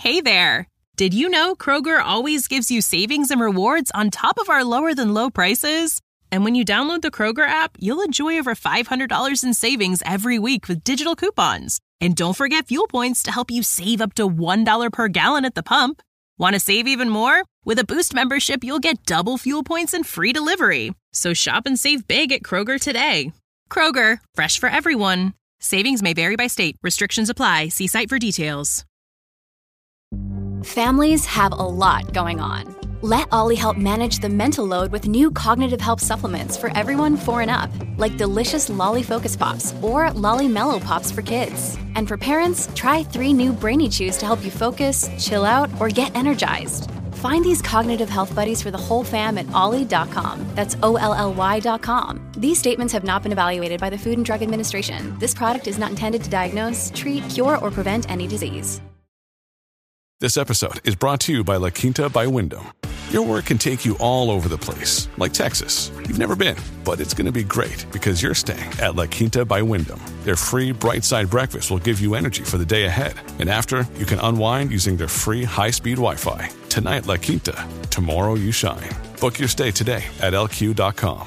Hey there! Did you know Kroger always gives you savings and rewards on top of our lower-than-low prices? And when you download the Kroger app, you'll enjoy over $500 in savings every week with digital coupons. And don't forget fuel points to help you save up to $1 per gallon at the pump. Want to save even more? With a Boost membership, you'll get double fuel points and free delivery. So shop and save big at Kroger today. Kroger, fresh for everyone. Savings may vary by state. Restrictions apply. See site for details. Families have a lot going on. Let Ollie help manage the mental load with new cognitive help supplements for everyone 4 and up, like delicious Lolly Focus Pops or Lolly Mellow Pops for kids. And for parents, try 3 new Brainy Chews to help you focus, chill out, or get energized. Find these cognitive health buddies for the whole fam at ollie.com. That's OLLY.com. These statements have not been evaluated by the Food and Drug Administration. This product is not intended to diagnose, treat, cure, or prevent any disease. This episode is brought to you by La Quinta by Wyndham. Your work can take you all over the place, like Texas. You've never been, but it's going to be great because you're staying at La Quinta by Wyndham. Their free Bright Side breakfast will give you energy for the day ahead. And after, you can unwind using their free high-speed Wi-Fi. Tonight, La Quinta. Tomorrow, you shine. Book your stay today at LQ.com.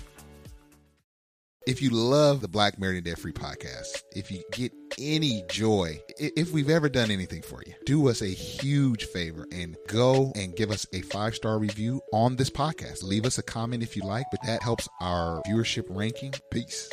If you love the Black Married and Debt Free podcast, if you get any joy, if we've ever done anything for you, do us a huge favor and go and give us a 5-star review on this podcast. Leave us a comment if you like, but that helps our viewership ranking. Peace.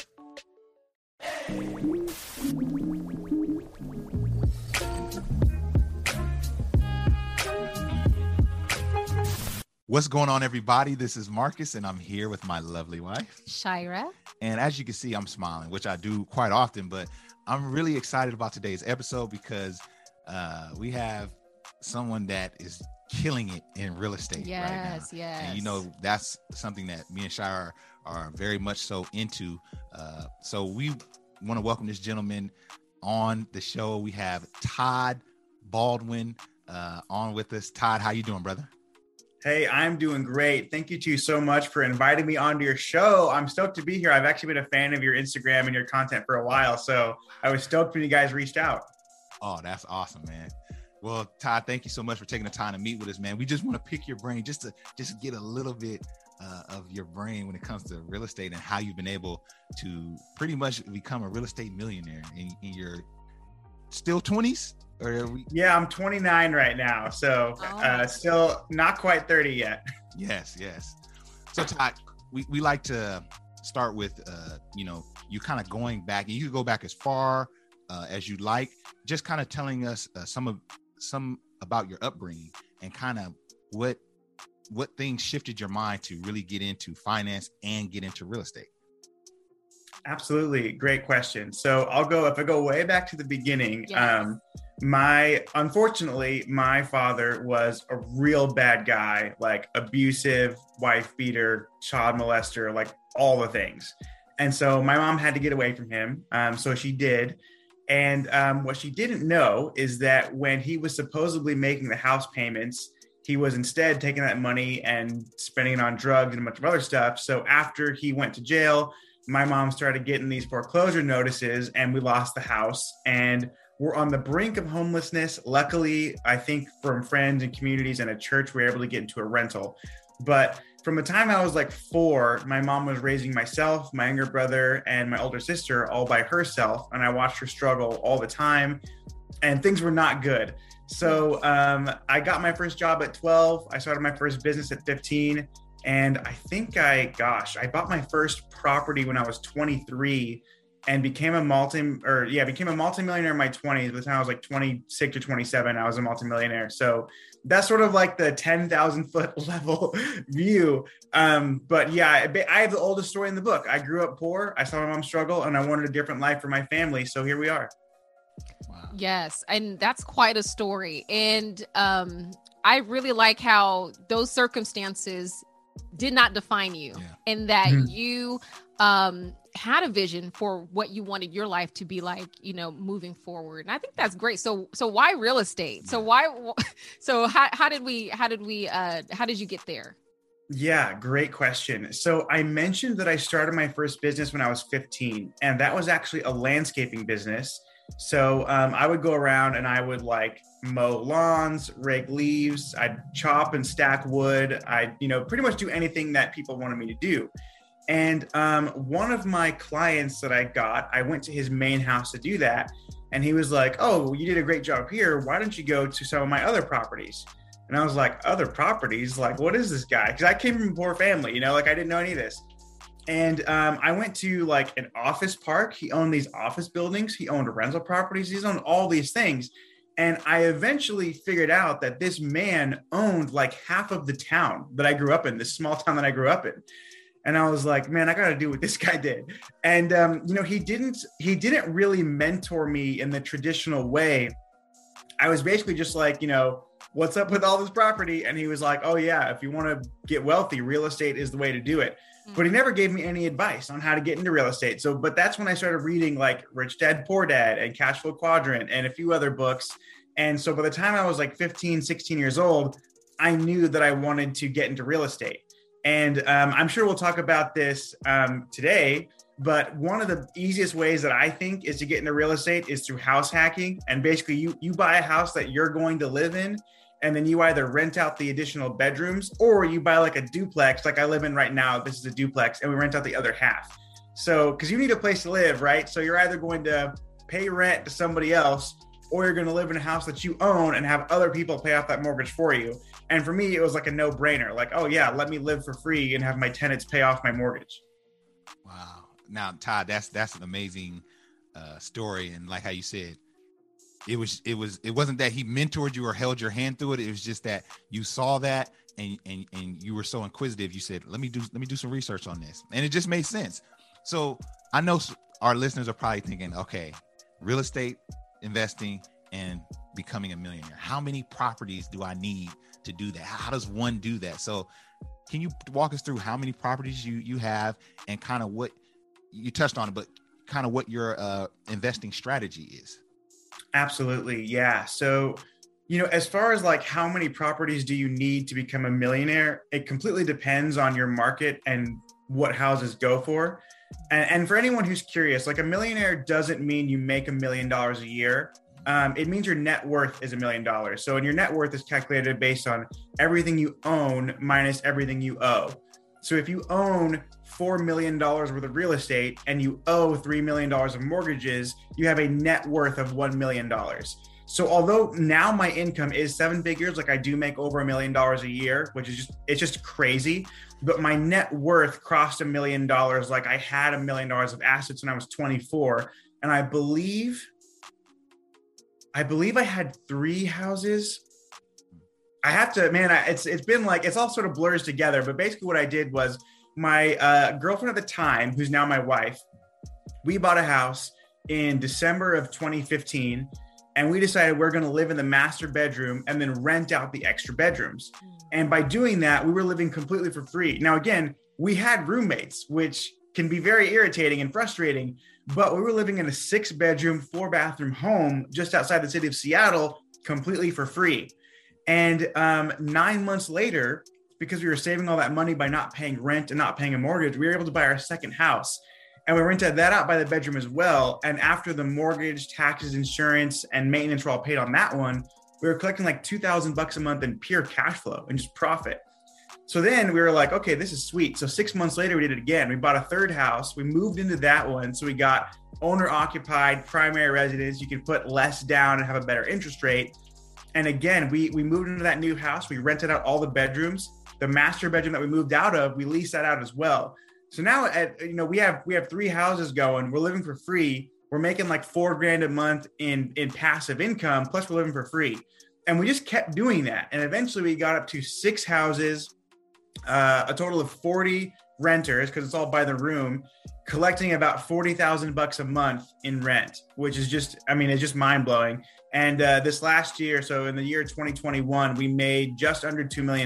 What's going on, everybody? This is Marcus, and I'm here with my lovely wife, Shira. And as you can see, I'm smiling, which I do quite often, but I'm really excited about today's episode because we have someone that is killing it in real estate right now. Yes. And you know, that's something that me and Shira are very much so into. So we want to welcome this gentleman on the show. We have Todd Baldwin on with us. Todd, how you doing, brother? Hey, I'm doing great. Thank you two so much for inviting me onto your show. I'm stoked to be here. I've actually been a fan of your Instagram and your content for a while, so I was stoked when you guys reached out. Oh, that's awesome, man. Well, Todd, thank you so much for taking the time to meet with us, man. We just want to pick your brain just to get a little bit of your brain when it comes to real estate and how you've been able to pretty much become a real estate millionaire in your still 20s. Yeah, I'm 29 right now, so still not quite 30 yet. Yes. So Todd, we like to start with, you kind of going back, and you can go back as far as you like, just kind of telling us some about your upbringing and kind of what things shifted your mind to really get into finance and get into real estate. Absolutely. Great question. So if I go way back to the beginning, Yes. Unfortunately, my father was a real bad guy, like abusive, wife beater, child molester, like all the things. And so my mom had to get away from him. So she did. And what she didn't know is that when he was supposedly making the house payments, he was instead taking that money and spending it on drugs and a bunch of other stuff. So after he went to jail, my mom started getting these foreclosure notices and we lost the house and we're on the brink of homelessness. Luckily, I think from friends and communities and a church, we were able to get into a rental. But from the time I was like 4, my mom was raising myself, my younger brother, and my older sister all by herself. And I watched her struggle all the time and things were not good. So I got my first job at 12. I started my first business at 15. And I think I bought my first property when I was 23 and became a multimillionaire in my 20s. By the time I was like 26 or 27, I was a multimillionaire. So that's sort of like the 10,000 foot level view. But yeah, I have the oldest story in the book. I grew up poor. I saw my mom struggle and I wanted a different life for my family. So here we are. Wow. Yes. And that's quite a story. And I really like how those circumstances did not define you and that you had a vision for what you wanted your life to be like, moving forward. And I think that's great. So why real estate? So how did you get there? Yeah, great question. So I mentioned that I started my first business when I was 15, and that was actually a landscaping business. So I would go around and I would like mow lawns, rake leaves, I'd chop and stack wood. I'd, pretty much do anything that people wanted me to do. And one of my clients that I went to his main house to do that. And he was like, oh, you did a great job here. Why don't you go to some of my other properties? And I was like, other properties? Like, what is this guy? Because I came from a poor family, I didn't know any of this. And I went to like an office park. He owned these office buildings. He owned rental properties. He's owned all these things. And I eventually figured out that this man owned like half of the town that I grew up in, this small town that I grew up in. And I was like, man, I got to do what this guy did. And, he didn't really mentor me in the traditional way. I was basically just like, what's up with all this property? And he was like, oh yeah, if you want to get wealthy, real estate is the way to do it. But he never gave me any advice on how to get into real estate. But that's when I started reading like Rich Dad, Poor Dad and Cash Flow Quadrant and a few other books. And so by the time I was like 15, 16 years old, I knew that I wanted to get into real estate. And I'm sure we'll talk about this today, but one of the easiest ways that I think is to get into real estate is through house hacking. And basically you buy a house that you're going to live in, and then you either rent out the additional bedrooms or you buy like a duplex, like I live in right now. This is a duplex, and we rent out the other half. So, because you need a place to live, right? So you're either going to pay rent to somebody else, or you're going to live in a house that you own and have other people pay off that mortgage for you. And for me, it was like a no-brainer. Like, oh yeah, let me live for free and have my tenants pay off my mortgage. Wow. Now, Todd, that's an amazing story. And like how you said, it wasn't that he mentored you or held your hand through it. It was just that you saw that and you were so inquisitive. You said, let me do some research on this. And it just made sense. So I know our listeners are probably thinking, okay, real estate investing and becoming a millionaire. How many properties do I need to do that? How does one do that? So can you walk us through how many properties you have and kind of what you touched on it, but kind of what your investing strategy is? Absolutely. Yeah. So, as far as like how many properties do you need to become a millionaire, it completely depends on your market and what houses go for. And for anyone who's curious, like a millionaire doesn't mean you make $1 million a year. It means your net worth is $1 million. So, and your net worth is calculated based on everything you own minus everything you owe. So if you own $4 million worth of real estate and you owe $3 million of mortgages, you have a net worth of $1 million. So although now my income is 7 figures, like I do make over $1 million a year, which is it's just crazy, but my net worth crossed $1 million. Like I had $1 million of assets when I was 24. And I believe I had 3 houses. I have to, man, it's been like, it's all sort of blurs together, but basically what I did was my girlfriend at the time, who's now my wife, we bought a house in December of 2015, and we decided we're going to live in the master bedroom and then rent out the extra bedrooms. And by doing that, we were living completely for free. Now, again, we had roommates, which can be very irritating and frustrating, but we were living in a 6-bedroom, 4-bathroom home just outside the city of Seattle, completely for free. And 9 months later, because we were saving all that money by not paying rent and not paying a mortgage, we were able to buy our second house. And we rented that out by the bedroom as well. And after the mortgage, taxes, insurance, and maintenance were all paid on that one, we were collecting like $2,000 a month in pure cash flow and just profit. So then we were like, okay, this is sweet. So 6 months later, we did it again. We bought a third house. We moved into that one. So we got owner occupied primary residence. You can put less down and have a better interest rate. And again, we moved into that new house. We rented out all the bedrooms. The master bedroom that we moved out of, we leased that out as well. So now we have 3 houses going. We're living for free. We're making like $4,000 a month in passive income. Plus we're living for free. And we just kept doing that. And eventually we got up to 6 houses, a total of 40 renters, because it's all by the room, collecting about $40,000 a month in rent, which is just, it's just mind blowing. And this last year, so in the year 2021, we made just under $2 million.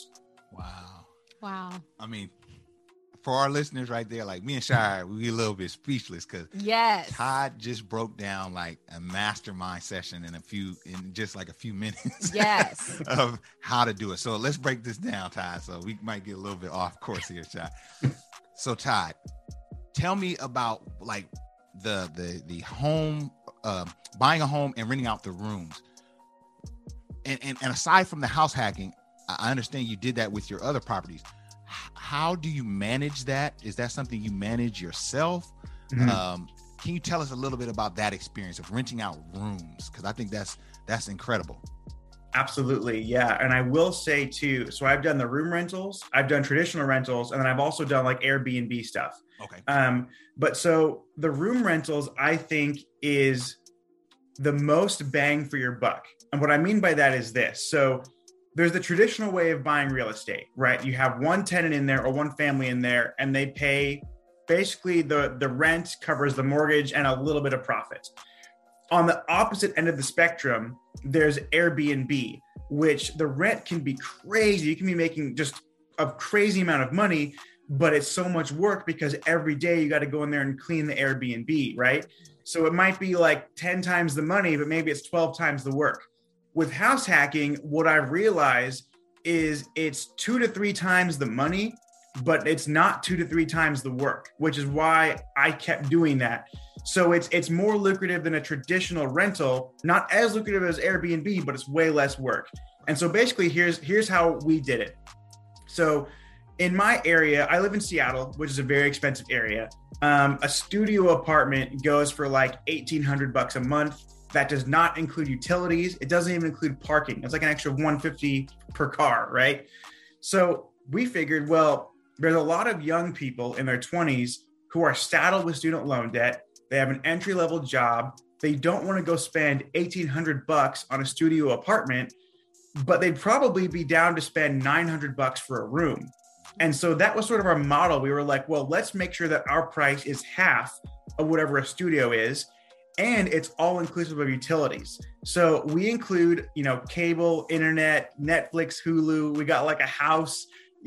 Wow. For our listeners right there, like me and Shire, we get a little bit speechless because Todd just broke down like a mastermind session in just like a few minutes. Yes. Of how to do it. So let's break this down, Todd. So we might get a little bit off course here, Shire. So Todd, tell me about like the home buying a home and renting out the rooms. And aside from the house hacking, I understand you did that with your other properties. How do you manage that? Is that something you manage yourself? Mm-hmm. Can you tell us a little bit about that experience of renting out rooms? Because I think that's incredible. Absolutely. Yeah. And I will say too, so I've done the room rentals, I've done traditional rentals, and then I've also done like Airbnb stuff. Okay. But so the room rentals, I think, is the most bang for your buck. And what I mean by that is this. So there's the traditional way of buying real estate, right? You have one tenant in there or one family in there, and they pay basically the rent covers the mortgage and a little bit of profit. On the opposite end of the spectrum, there's Airbnb, which the rent can be crazy. You can be making just a crazy amount of money, but it's so much work because every day you got to go in there and clean the Airbnb, right? So it might be like 10 times the money, but maybe it's 12 times the work. With house hacking, what I've realized is it's 2 to 3 times the money, but it's not 2 to 3 times the work, which is why I kept doing that. So it's more lucrative than a traditional rental, not as lucrative as Airbnb, but it's way less work. And so basically here's how we did it. So in my area, I live in Seattle, which is a very expensive area. A studio apartment goes for like $1,800 a month. That does not include utilities. It doesn't even include parking. It's like an extra $150 per car, right? So we figured, well, there's a lot of young people in their 20s who are saddled with student loan debt. They have an entry-level job. They don't want to go spend $1,800 on a studio apartment, but they'd probably be down to spend $900 for a room. And so that was sort of our model. We were like, well, let's make sure that our price is half of whatever a studio is. And it's all inclusive of utilities. So we include, cable, internet, Netflix, Hulu. We got like a house,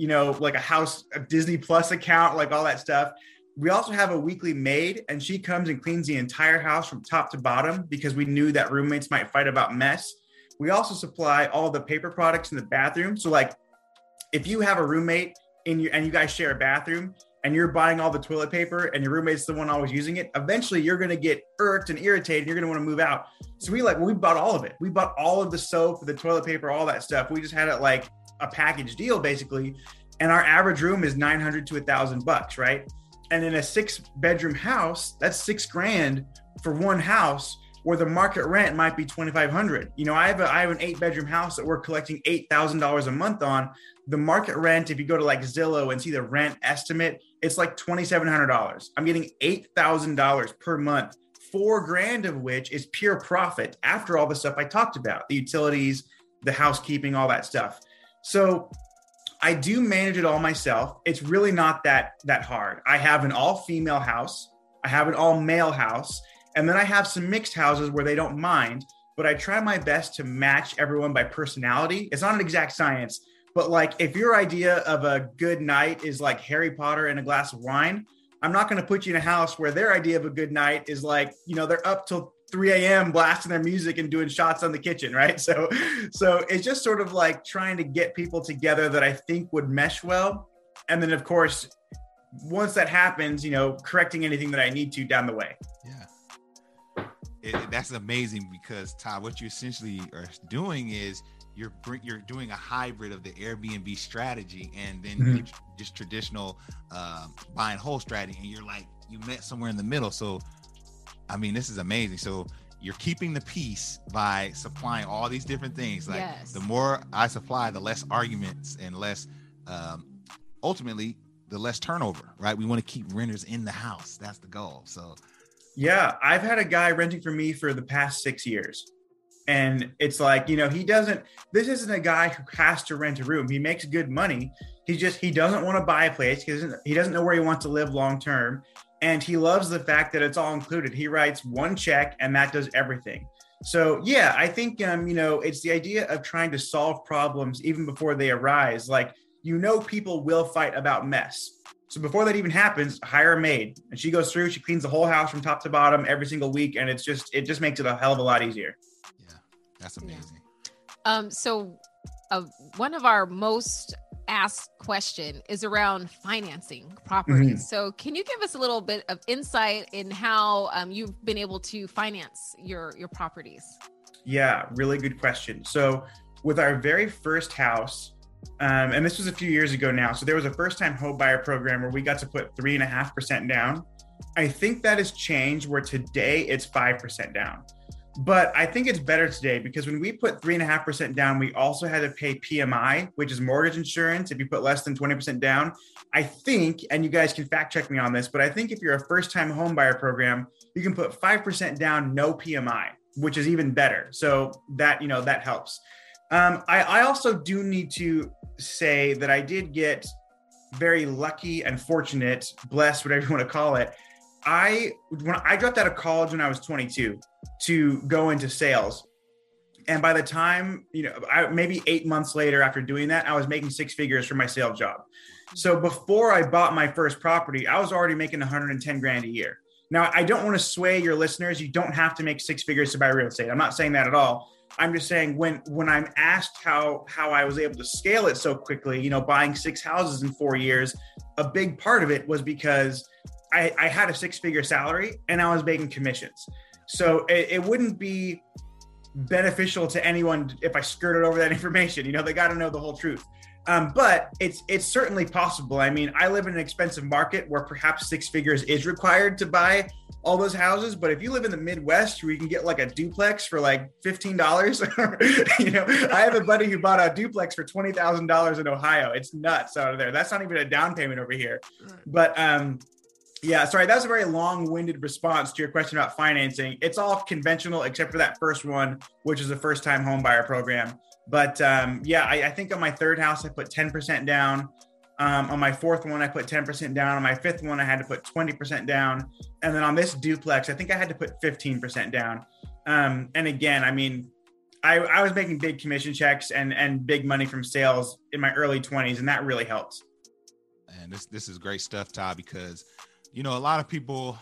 a Disney Plus account, like all that stuff. We also have a weekly maid, and she comes and cleans the entire house from top to bottom because we knew that roommates might fight about mess. We also supply all the paper products in the bathroom. So like if you have a roommate and you guys share a bathroom, and you're buying all the toilet paper and your roommate's the one always using it, eventually you're going to get irked and irritated. You're going to want to move out. So we bought all of it. We bought all of the soap, the toilet paper, all that stuff. We just had it like a package deal basically. And our average room is $900 to $1,000, right? And in a 6-bedroom house, that's $6,000 for one house, where the market rent might be $2,500. I have an 8-bedroom house that we're collecting $8,000 a month on. The market rent, if you go to like Zillow and see the rent estimate, it's like $2,700. I'm getting $8,000 per month, $4,000 of which is pure profit after all the stuff I talked about, the utilities, the housekeeping, all that stuff. So I do manage it all myself. It's really not that hard. I have an all-female house. I have an all-male house. And then I have some mixed houses where they don't mind, but I try my best to match everyone by personality. It's not an exact science, but like if your idea of a good night is like Harry Potter and a glass of wine, I'm not going to put you in a house where their idea of a good night is like, they're up till 3 a.m. blasting their music and doing shots on the kitchen, right? So it's just sort of like trying to get people together that I think would mesh well. And then of course, once that happens, correcting anything that I need to down the way. Yeah. That's amazing because Todd, what you essentially are doing is you're doing a hybrid of the Airbnb strategy and then just traditional buy and hold strategy, and you met somewhere in the middle. So, I mean, this is amazing. So you're keeping the peace by supplying all these different things. Like The more I supply, the less arguments and less, ultimately, the less turnover. Right? We want to keep renters in the house. That's the goal. So. Yeah, I've had a guy renting for me for the past 6 years. And it's like, this isn't a guy who has to rent a room. He makes good money. He doesn't want to buy a place because he doesn't know where he wants to live long term. And he loves the fact that it's all included. He writes one check and that does everything. So yeah, I think, it's the idea of trying to solve problems even before they arise. Like, people will fight about mess. So before that even happens, hire a maid, and she goes through, she cleans the whole house from top to bottom every single week. And it just makes it a hell of a lot easier. Yeah, that's amazing. So one of our most asked question is around financing properties. Mm-hmm. So can you give us a little bit of insight in how you've been able to finance your properties? Yeah, really good question. So with our very first house, and this was a few years ago now, so there was a first-time home buyer program where we got to put 3.5% down. I think that has changed where today it's 5% down. But I think it's better today because when we put 3.5% down, we also had to pay PMI, which is mortgage insurance. If you put less than 20% down, I think, and you guys can fact check me on this, but I think if you're a first-time home buyer program, you can put 5% down, no PMI, which is even better. So that, that helps. I also do need to say that I did get very lucky and fortunate, blessed, whatever you want to call it. When I dropped out of college when I was 22 to go into sales. And by the time, maybe 8 months later after doing that, I was making 6 figures for my sales job. So before I bought my first property, I was already making 110 grand a year. Now, I don't want to sway your listeners. You don't have to make 6 figures to buy real estate. I'm not saying that at all. I'm just saying when I'm asked how I was able to scale it so quickly, buying 6 houses in 4 years, a big part of it was because I had a 6-figure salary and I was making commissions. So it wouldn't be beneficial to anyone if I skirted over that information. They got to know the whole truth. But it's certainly possible. I mean, I live in an expensive market where perhaps 6 figures is required to buy all those houses. But if you live in the Midwest where you can get like a duplex for like $15, I have a buddy who bought a duplex for $20,000 in Ohio. It's nuts out of there. That's not even a down payment over here. But yeah, sorry, that was a very long-winded response to your question about financing. It's all conventional except for that first one, which is a first-time home buyer program. But I think on my third house, I put 10% down. On my fourth one, I put 10% down. On my fifth one, I had to put 20% down. And then on this duplex, I think I had to put 15% down. And again, I mean, I was making big commission checks and big money from sales in my early 20s, and that really helped. And this is great stuff, Todd, because a lot of people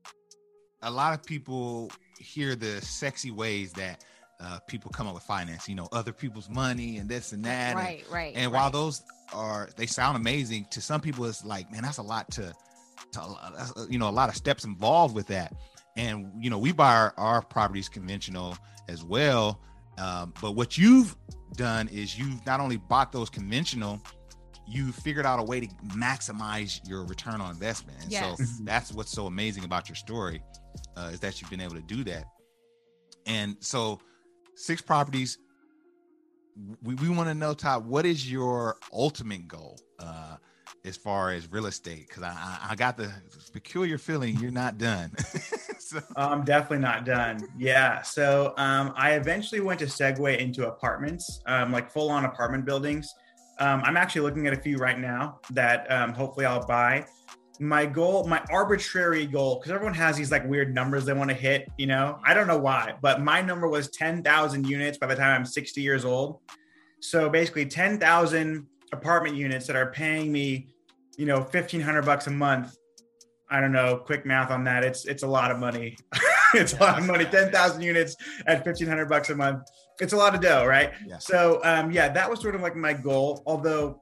hear the sexy ways that people come up with finance, other people's money and this and that. Right. And while those they sound amazing, to some people it's like, man, that's a lot to a lot of steps involved with that. And, we buy our properties conventional as well. But what you've done is you've not only bought those conventional, you figured out a way to maximize your return on investment. And yes. So that's what's so amazing about your story, is that you've been able to do that. And so 6 properties, we want to know, Todd, what is your ultimate goal as far as real estate? Because I got the peculiar feeling you're not done. So. I'm definitely not done. Yeah. So I eventually went to segue into apartments, like full-on apartment buildings. I'm actually looking at a few right now that hopefully I'll buy. My arbitrary goal, because everyone has these like weird numbers they want to hit, I don't know why, but my number was 10,000 units by the time I'm 60 years old. So basically 10,000 apartment units that are paying me, $1,500 a month. I don't know, quick math on that. It's a lot of money. It's a lot of money. 10,000 units at $1,500 a month. It's a lot of dough, right? Yeah. So that was sort of like my goal. Although,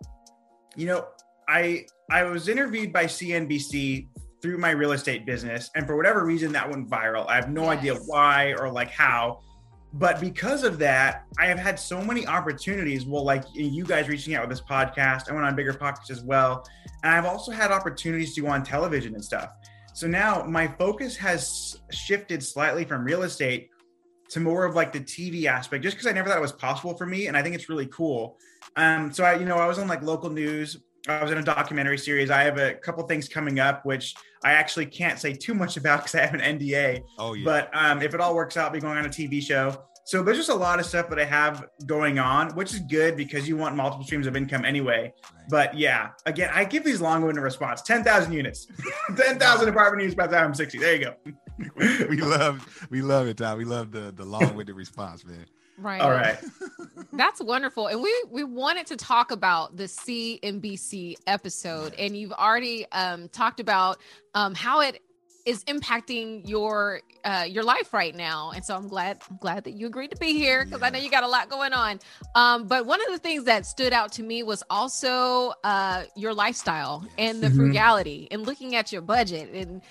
I was interviewed by CNBC through my real estate business. And for whatever reason, that went viral. I have no idea why or like how. But because of that, I have had so many opportunities. Well, like you guys reaching out with this podcast, I went on bigger podcasts as well. And I've also had opportunities to go on television and stuff. So now my focus has shifted slightly from real estate to more of like the TV aspect, just because I never thought it was possible for me. And I think it's really cool. So I was on like local news. I was in a documentary series. I have a couple things coming up, which I actually can't say too much about because I have an NDA. Oh, yeah. But if it all works out, I'll be going on a TV show. So there's just a lot of stuff that I have going on, which is good because you want multiple streams of income anyway. Right. But yeah, again, I give these long-winded response, 10,000 units, 10,000 apartment units by the time I'm 60. There you go. we love it, Tom. We love the long-winded response, man. Right. All right. That's wonderful. And we wanted to talk about the CNBC episode, and you've already talked about how it is impacting your life right now. And so I'm glad that you agreed to be here, because I know you got a lot going on. But one of the things that stood out to me was also your lifestyle and the frugality, and looking at your budget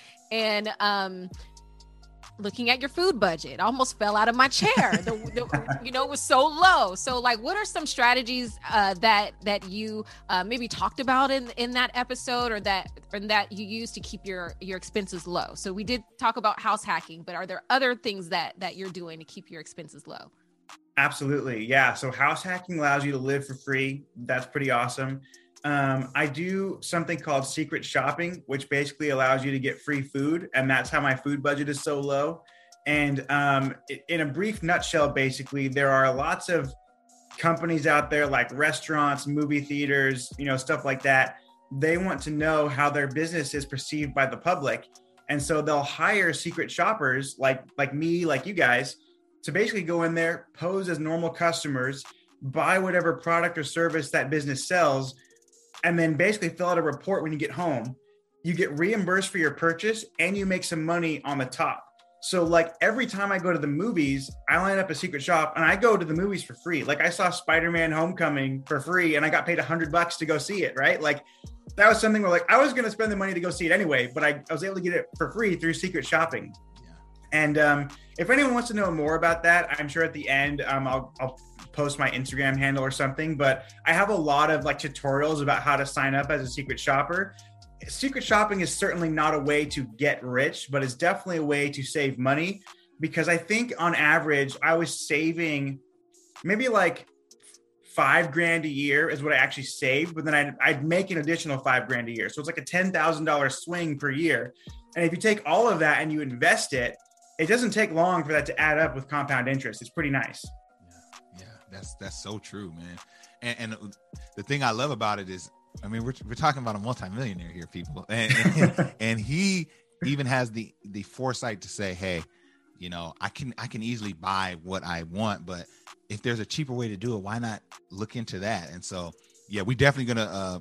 and looking at your food budget. I almost fell out of my chair. It was so low. So like, what are some strategies that you maybe talked about in that episode, or that you use to keep your expenses low? So we did talk about house hacking, but are there other things that you're doing to keep your expenses low? Absolutely. Yeah. So house hacking allows you to live for free. That's pretty awesome. I do something called secret shopping, which basically allows you to get free food. And that's how my food budget is so low. And in a brief nutshell, basically, there are lots of companies out there like restaurants, movie theaters, stuff like that. They want to know how their business is perceived by the public. And so they'll hire secret shoppers like me, like you guys, to basically go in there, pose as normal customers, buy whatever product or service that business sells, and then basically fill out a report when you get home. You get reimbursed for your purchase, and you make some money on the top. So like every time I go to the movies, I line up a secret shop and I go to the movies for free. Like I saw Spider-Man Homecoming for free and I got paid $100 to go see it, right? Like that was something where like I was going to spend the money to go see it anyway, but I was able to get it for free through secret shopping. And if anyone wants to know more about that, I'm sure at the end I'll post my Instagram handle or something. But I have a lot of like tutorials about how to sign up as a secret shopper. Secret shopping is certainly not a way to get rich, but it's definitely a way to save money, because I think on average I was saving maybe like $5,000 a year is what I actually saved, but then I'd make an additional $5,000 a year. So it's like a $10,000 swing per year. And if you take all of that and you invest it, it doesn't take long for that to add up with compound interest. It's pretty nice. Yeah, that's so true, man. And the thing I love about it is, I mean, we're talking about a multimillionaire here, people, and he even has the foresight to say, hey, I can easily buy what I want, but if there's a cheaper way to do it, why not look into that? And so, yeah, we definitely gonna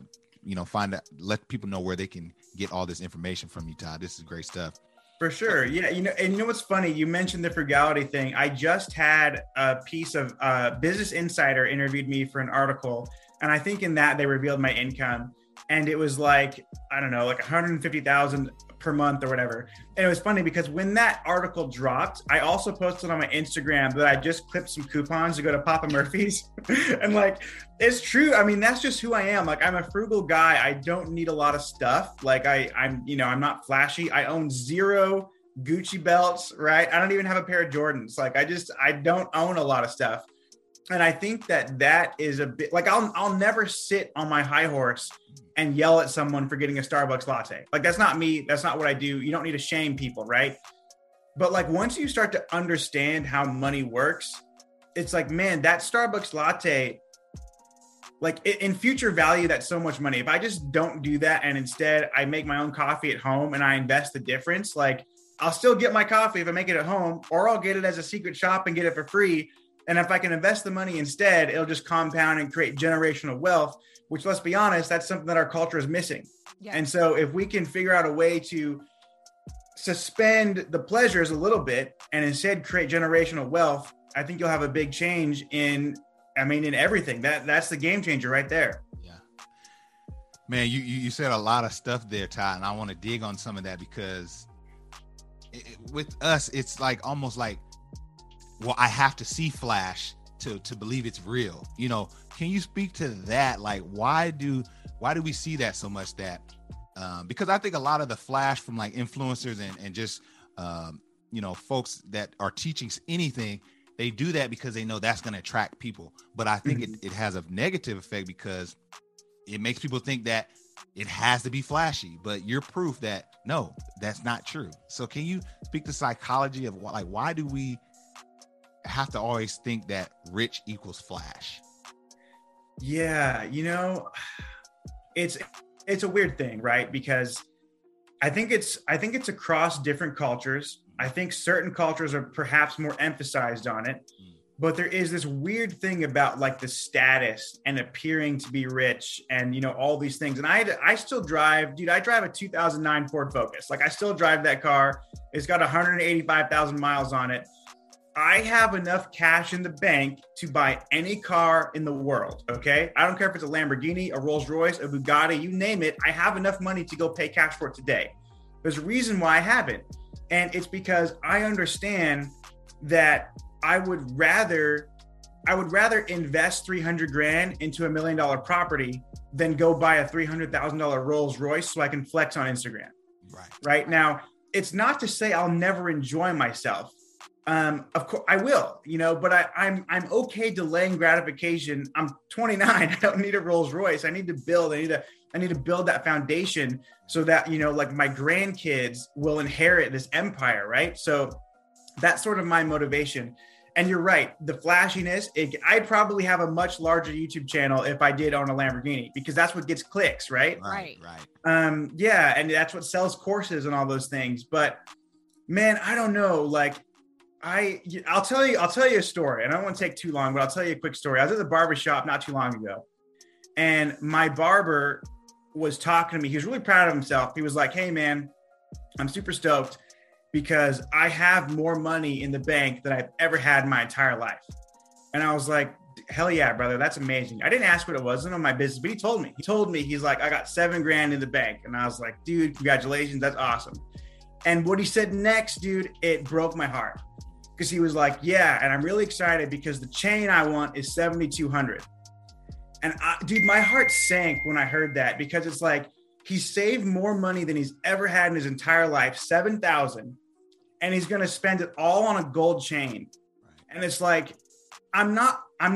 let people know where they can get all this information from you, Todd. This is great stuff. For sure. Yeah. And you know what's funny? You mentioned the frugality thing. I just had a piece of Business Insider interviewed me for an article. And I think in that they revealed my income. And it was like, I don't know, like 150,000 per month or whatever. And it was funny because when that article dropped, I also posted on my Instagram that I just clipped some coupons to go to Papa Murphy's. And like, it's true. I mean, that's just who I am. Like, I'm a frugal guy. I don't need a lot of stuff. Like I'm not flashy. I own 0 Gucci belts, right? I don't even have a pair of Jordans. Like I don't own a lot of stuff. And I think that is a bit like, I'll never sit on my high horse and yell at someone for getting a Starbucks latte. Like, that's not me. That's not what I do. You don't need to shame people, right? But like, once you start to understand how money works, it's like, man, that Starbucks latte, like in future value, that's so much money. If I just don't do that and instead I make my own coffee at home and I invest the difference, like I'll still get my coffee if I make it at home, or I'll get it as a secret shop and get it for free. And if I can invest the money instead, it'll just compound and create generational wealth, which, let's be honest, that's something that our culture is missing. Yeah. And so if we can figure out a way to suspend the pleasures a little bit and instead create generational wealth, I think you'll have a big change in everything. That's the game changer right there. Yeah, man, you said a lot of stuff there, Todd, and I want to dig on some of that, because with us, it's like almost like, well, I have to see flash to believe it's real. Can you speak to that? Like, why do we see that so much? That because I think a lot of the flash from like influencers and just folks that are teaching anything, they do that because they know that's going to attract people. But I think it has a negative effect, because it makes people think that it has to be flashy. But you're proof that no, that's not true. So can you speak to psychology of why do we have to always think that rich equals flash? Yeah, it's a weird thing, right? Because I think it's across different cultures. I think certain cultures are perhaps more emphasized on it. But there is this weird thing about like the status and appearing to be rich and, you know, all these things. And I still drive, dude, I drive a 2009 Ford Focus. Like I still drive that car. It's got 185,000 miles on it. I have enough cash in the bank to buy any car in the world. Okay. I don't care if it's a Lamborghini, a Rolls Royce, a Bugatti, you name it. I have enough money to go pay cash for it today. There's a reason why I haven't. And it's because I understand that I would rather invest 300 grand into $1 million property than go buy a $300,000 Rolls Royce so I can flex on Instagram. Right now, it's not to say I'll never enjoy myself. Of course I will, you know, but I'm okay delaying gratification. I'm 29. I don't need a Rolls Royce. I need to build. I need to build that foundation so that, you know, like my grandkids will inherit this empire. Right. So that's sort of my motivation. And you're right. The flashiness, I'd probably have a much larger YouTube channel if I did own a Lamborghini, because that's what gets clicks, right? Right. Yeah. And that's what sells courses and all those things. But man, I don't know. Like I'll tell you a story, and I don't want to take too long, but I'll tell you a quick story. I was at the barbershop not too long ago, and my barber was talking to me. He was really proud of himself. He was like, "Hey man, I'm super stoked because I have more money in the bank than I've ever had in my entire life." And I was like, hell yeah, brother. That's amazing. I didn't ask what it was. None of my business, but he told me, he's like, I got 7 grand in the bank. And I was like, dude, congratulations. That's awesome. And what he said next, dude, it broke my heart, because he was like, yeah, and I'm really excited because the chain I want is 7,200. And dude, my heart sank when I heard that, because it's like, he saved more money than he's ever had in his entire life, 7,000. And he's going to spend it all on a gold chain. And it's like, I'm not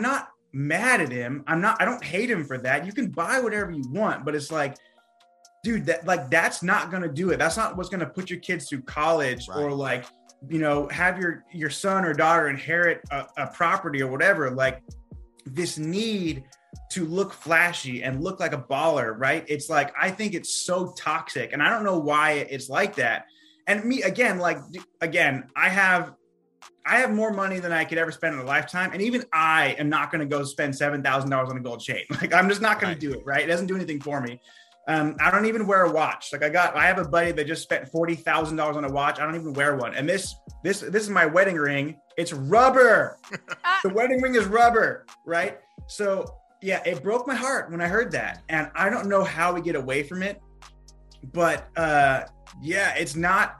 mad at him. I don't hate him for that. You can buy whatever you want, but it's like, dude, that's not going to do it. That's not what's going to put your kids through college, or like, you know, have your son or daughter inherit a property or whatever. Like, this need to look flashy and look like a baller, right? It's like, I think it's so toxic, and I don't know why it's like that. And me, again, I have more money than I could ever spend in a lifetime. And even I am not going to go spend $7,000 on a gold chain. Like, I'm just not going to do it. Right. It doesn't do anything for me. I don't even wear a watch. Like I have a buddy that just spent $40,000 on a watch. I don't even wear one. And this is my wedding ring. It's rubber. The wedding ring is rubber. Right. So yeah, it broke my heart when I heard that. And I don't know how we get away from it, but, yeah, it's not,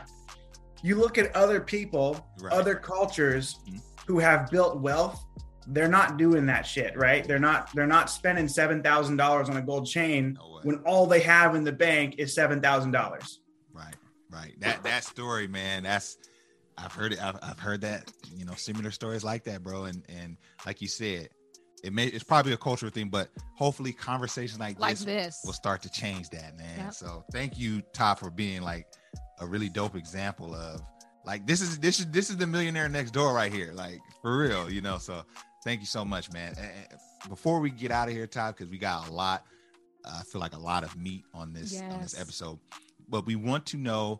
you look at other people, other cultures who have built wealth, they're not doing that shit, right? They're not spending $7,000 on a gold chain when all they have in the bank is $7,000. Right. That story, man, I've heard it. I've heard that, you know, similar stories like that, bro. And like you said, it's probably a cultural thing, but hopefully conversations like this will start to change that, man. Yep. So thank you, Todd, for being like a really dope example of like, this is the millionaire next door right here. Like, for real, you know? So thank you so much, man. And before we get out of here, Todd, because we got a lot, I feel like a lot of meat on this episode, but we want to know,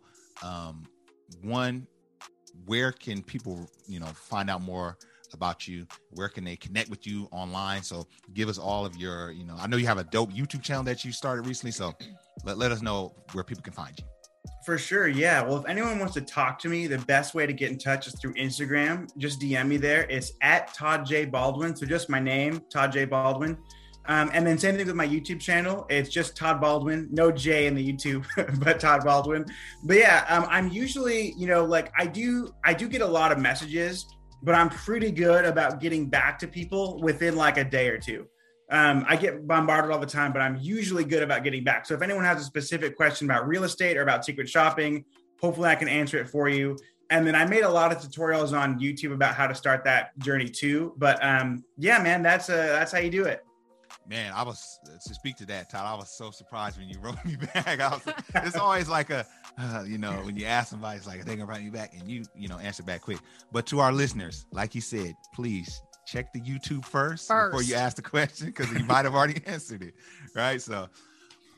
one, where can people, you know, find out more about you? Where can they connect with you online? So give us all of your, you know, I know you have a dope YouTube channel that you started recently, so let us know where people can find you. For sure. Yeah. Well, if anyone wants to talk to me, the best way to get in touch is through Instagram. Just DM me there. It's at Todd J Baldwin. So just my name, Todd J Baldwin. And then same thing with my YouTube channel. It's just Todd Baldwin, no J in the YouTube, but Todd Baldwin. But yeah, I'm usually, you know, like I do get a lot of messages, but I'm pretty good about getting back to people within like a day or two. I get bombarded all the time, but I'm usually good about getting back. So if anyone has a specific question about real estate or about secret shopping, hopefully I can answer it for you. And then I made a lot of tutorials on YouTube about how to start that journey too. But yeah, man, that's how you do it. Man, I was, to speak to that, Todd, I was so surprised when you wrote me back. It's always like you know, when you ask somebody, it's like, are they gonna write me back? And you know, answer back quick. But to our listeners, like you said, please check the YouTube first before you ask the question, because you might have already answered it, right? So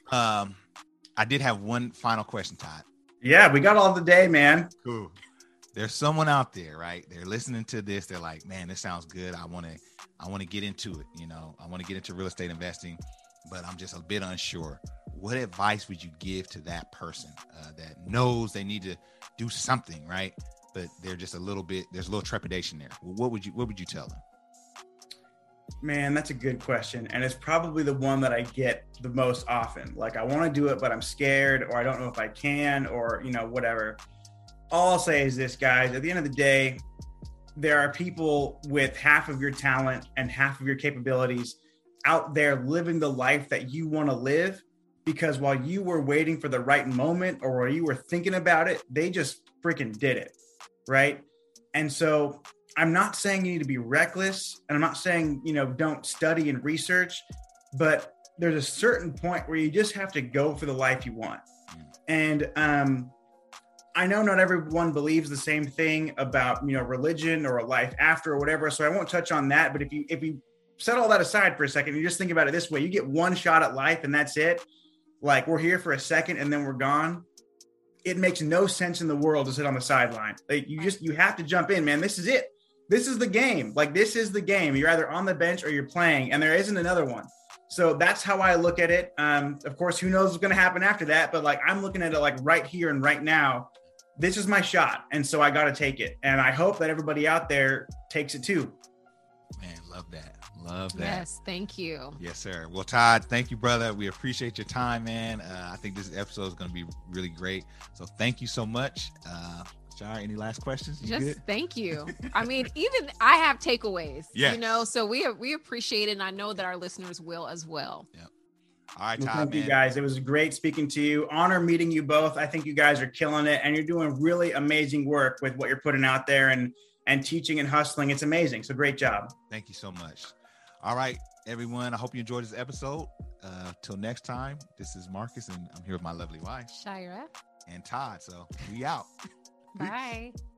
I did have one final question, Todd. Yeah, we got all the day, man. Cool. there's someone out there, right? They're listening to this. They're like, man, this sounds good. I want to get into it. You know, I want to get into real estate investing, but I'm just a bit unsure. What advice would you give to that person that knows they need to do something, right? But they're just there's a little trepidation there. What would you tell them? Man, that's a good question. And it's probably the one that I get the most often. Like, I want to do it, but I'm scared, or I don't know if I can, or, you know, whatever. All I'll say is this, guys, at the end of the day, there are people with half of your talent and half of your capabilities out there living the life that you want to live, because while you were waiting for the right moment or while you were thinking about it, they just freaking did it. Right. And so I'm not saying you need to be reckless, and I'm not saying, you know, don't study and research, but there's a certain point where you just have to go for the life you want. And I know not everyone believes the same thing about, you know, religion or a life after or whatever. So I won't touch on that. But if you set all that aside for a second, and you just think about it this way, you get one shot at life and that's it. Like, we're here for a second and then we're gone. It makes no sense in the world to sit on the sideline. Like, you have to jump in, man. This is it. This is the game. Like, this is the game. You're either on the bench or you're playing, and there isn't another one. So that's how I look at it. Of course, who knows what's going to happen after that? But like, I'm looking at it like right here and right now. This is my shot. And so I got to take it. And I hope that everybody out there takes it too. Man, love that. Love that. Yes, thank you. Yes, sir. Well, Todd, thank you, brother. We appreciate your time, man. I think this episode is going to be really great. So thank you so much. Shire, any last questions? You Just good? Thank you. I mean, even I have takeaways, yes. You know, so we appreciate it. And I know that our listeners will as well. Yep. All right, Todd, thank man. you guys. It was great speaking to you. Honor meeting you both. I think you guys are killing it, and you're doing really amazing work with what you're putting out there and teaching and hustling. It's amazing. So great job. Thank you so much. All right, everyone. I hope you enjoyed this episode. Till next time, this is Marcus, and I'm here with my lovely wife, Shira and Todd. So we out. Bye.